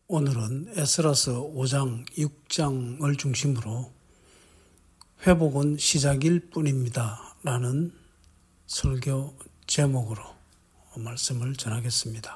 오늘은 에스라서 5장, 6장을 중심으로 회복은 시작일 뿐입니다 라는 설교 제목으로 말씀을 전하겠습니다.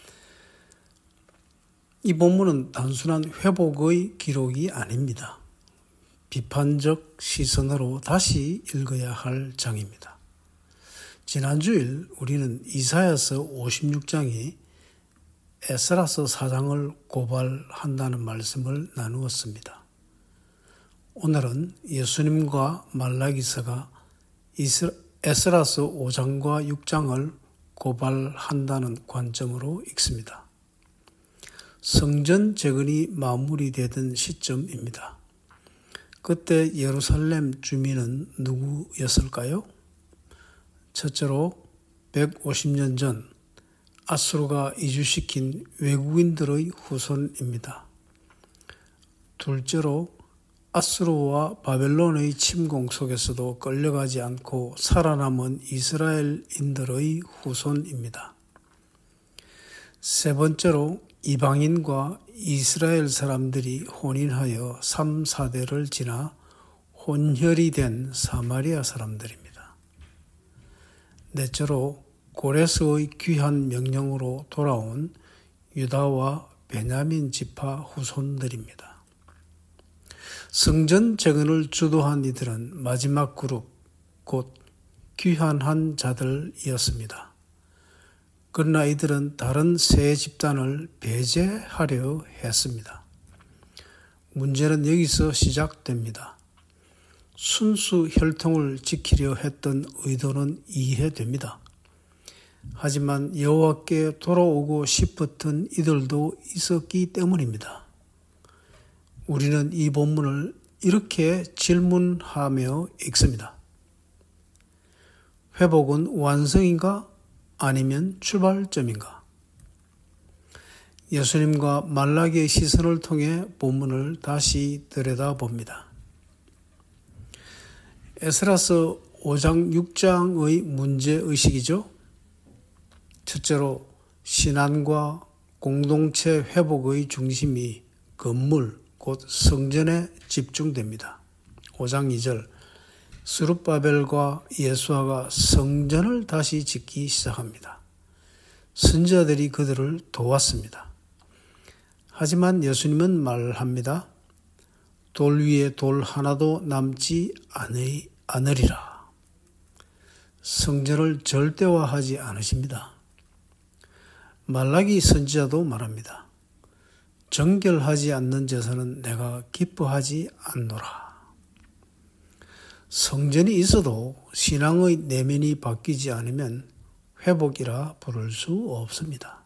이 본문은 단순한 회복의 기록이 아닙니다. 비판적 시선으로 다시 읽어야 할 장입니다. 지난주일 우리는 이사야서 56장이 에스라서 4장을 고발한다는 말씀을 나누었습니다. 오늘은 예수님과 말라기서가 에스라서 5장과 6장을 고발한다는 관점으로 읽습니다. 성전 재건이 마무리되던 시점입니다. 그때 예루살렘 주민은 누구였을까요? 첫째로 150년 전 아수르가 이주시킨 외국인들의 후손입니다. 둘째로 아수르와 바벨론의 침공 속에서도 끌려가지 않고 살아남은 이스라엘인들의 후손입니다. 세 번째로 이방인과 이스라엘 사람들이 혼인하여 3, 4대를 지나 혼혈이 된 사마리아 사람들입니다. 넷째로 고레스의 귀한 명령으로 돌아온 유다와 베냐민 지파 후손들입니다. 성전 재건을 주도한 이들은 마지막 그룹, 곧 귀환한 자들이었습니다. 그러나 이들은 다른 세 집단을 배제하려 했습니다. 문제는 여기서 시작됩니다. 순수 혈통을 지키려 했던 의도는 이해됩니다. 하지만 여호와께 돌아오고 싶었던 이들도 있었기 때문입니다. 우리는 이 본문을 이렇게 질문하며 읽습니다. 회복은 완성인가 아니면 출발점인가? 예수님과 말라기의 시선을 통해 본문을 다시 들여다봅니다. 에스라서 5장, 6장의 문제의식이죠. 첫째로 신앙과 공동체 회복의 중심이 건물, 곧 성전에 집중됩니다. 5장 2절 스룹바벨과 예수아가 성전을 다시 짓기 시작합니다. 선지자들이 그들을 도왔습니다. 하지만 예수님은 말합니다. 돌 위에 돌 하나도 남지 않으리라. 성전을 절대화하지 않으십니다. 말라기 선지자도 말합니다. 정결하지 않는 제사는 내가 기뻐하지 않노라. 성전이 있어도 신앙의 내면이 바뀌지 않으면 회복이라 부를 수 없습니다.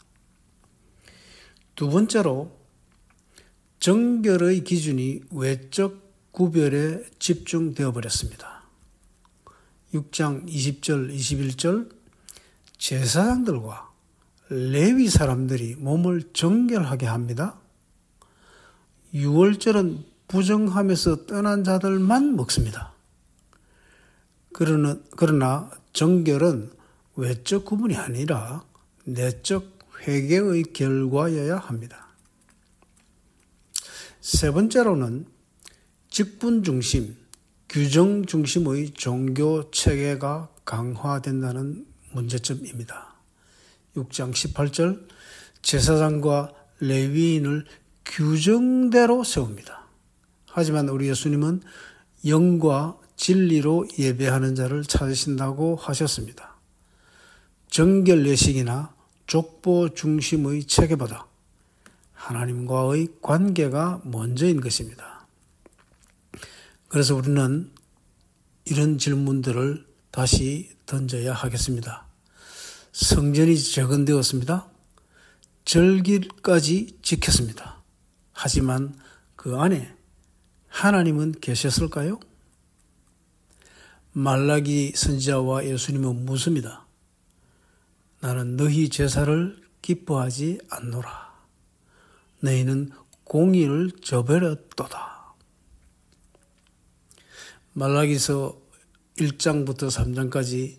두 번째로 정결의 기준이 외적 구별에 집중되어 버렸습니다. 6장 20절, 21절 제사장들과 레위 사람들이 몸을 정결하게 합니다. 6월절은 부정하면서 떠난 자들만 먹습니다. 그러나 정결은 외적 구분이 아니라 내적 회개의 결과여야 합니다. 세 번째로는 직분 중심, 규정 중심의 종교 체계가 강화된다는 문제점입니다. 6장 18절 제사장과 레위인을 규정대로 세웁니다. 하지만 우리 예수님은 영과 진리로 예배하는 자를 찾으신다고 하셨습니다. 정결 예식이나 족보 중심의 체계보다 하나님과의 관계가 먼저인 것입니다. 그래서 우리는 이런 질문들을 다시 던져야 하겠습니다. 성전이 재건되었습니다. 절기까지 지켰습니다. 하지만 그 안에 하나님은 계셨을까요? 말라기 선지자와 예수님은 묻습니다. 나는 너희 제사를 기뻐하지 않노라. 너희는 공의를 저버렸도다. 말라기서 1장부터 3장까지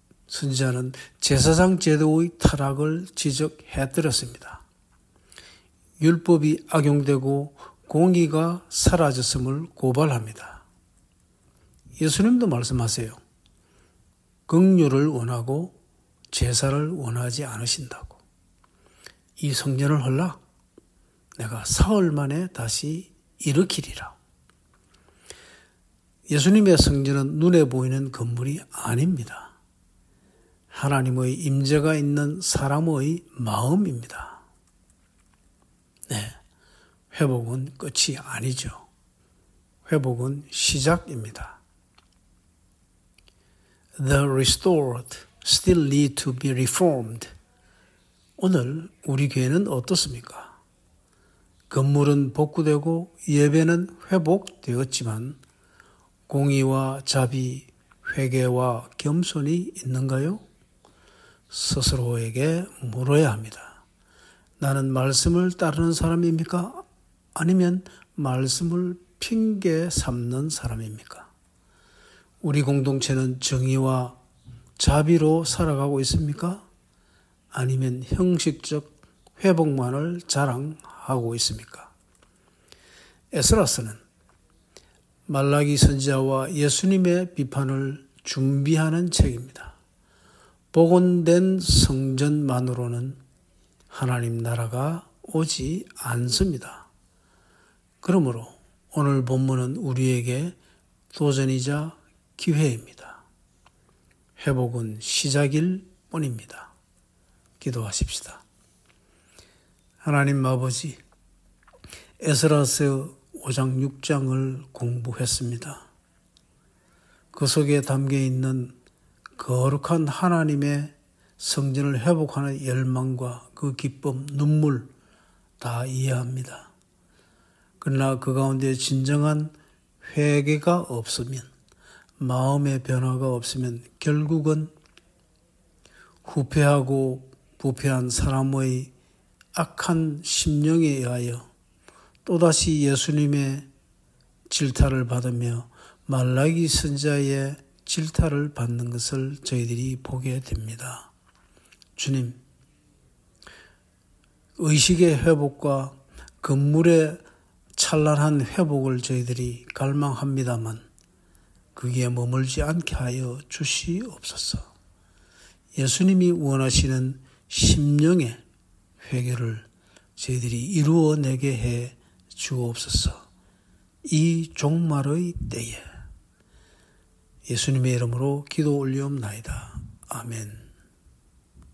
선지자는 제사장 제도의 타락을 지적해드렸습니다. 율법이 악용되고 공의가 사라졌음을 고발합니다. 예수님도 말씀하세요. 긍휼을 원하고 제사를 원하지 않으신다고. 이 성전을 헐라 내가 사흘 만에 다시 일으키리라. 예수님의 성전은 눈에 보이는 건물이 아닙니다. 하나님의 임재가 있는 사람의 마음입니다. 네, 회복은 끝이 아니죠. 회복은 시작입니다. The restored still need to be reformed. 오늘 우리 교회는 어떻습니까? 건물은 복구되고 예배는 회복되었지만 공의와 자비, 회개와 겸손이 있는가요? 스스로에게 물어야 합니다. 나는 말씀을 따르는 사람입니까? 아니면 말씀을 핑계 삼는 사람입니까? 우리 공동체는 정의와 자비로 살아가고 있습니까? 아니면 형식적 회복만을 자랑하고 있습니까? 에스라서는 말라기 선지자와 예수님의 비판을 준비하는 책입니다. 복원된 성전만으로는 하나님 나라가 오지 않습니다. 그러므로 오늘 본문은 우리에게 도전이자 기회입니다. 회복은 시작일 뿐입니다. 기도하십시다. 하나님 아버지, 에스라서 5장 6장을 공부했습니다. 그 속에 담겨있는 거룩한 하나님의 성전을 회복하는 열망과 그 기쁨, 눈물 다 이해합니다. 그러나 그 가운데 진정한 회개가 없으면, 마음의 변화가 없으면 결국은 후패하고 부패한 사람의 악한 심령에 의하여 또다시 예수님의 질타를 받으며 말라기 선지자의 질타를 받는 것을 저희들이 보게 됩니다. 주님, 의식의 회복과 건물의 찬란한 회복을 저희들이 갈망합니다만 거기에 머물지 않게 하여 주시옵소서. 예수님이 원하시는 심령의 회개를 저희들이 이루어내게 해 주옵소서. 이 종말의 때에 예수님의 이름으로 기도 올리옵나이다. 아멘.